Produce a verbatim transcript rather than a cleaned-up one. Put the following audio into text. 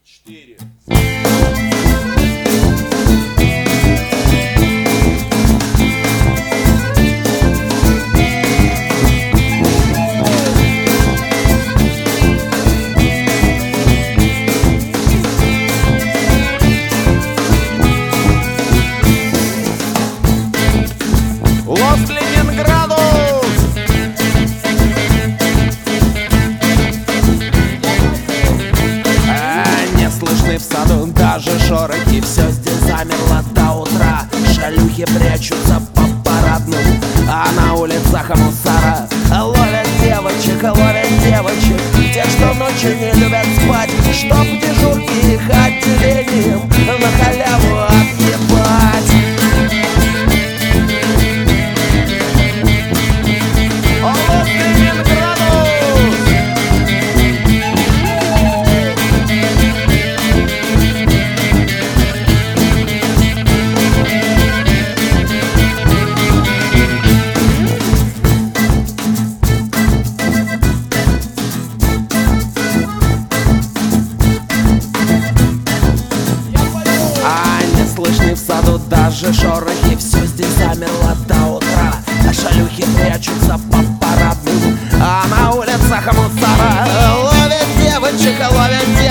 четыре. Лост Ленинграду! А, не слышны в саду даже шорохи. Все здесь замерло до утра. Шалюхи прячутся по парадным, а на улицах мусора ловят девочек, ловят девочек. Тех, что ночью не любят спать, чтоб дежурки их отделением на халяву отъебать. Лост Ленинграду! А не слышны в саду даже шорохи. Все здесь замерло до утра. А шалюхи прячутся по парадным, а на улицах мусора ловят девочек, ловят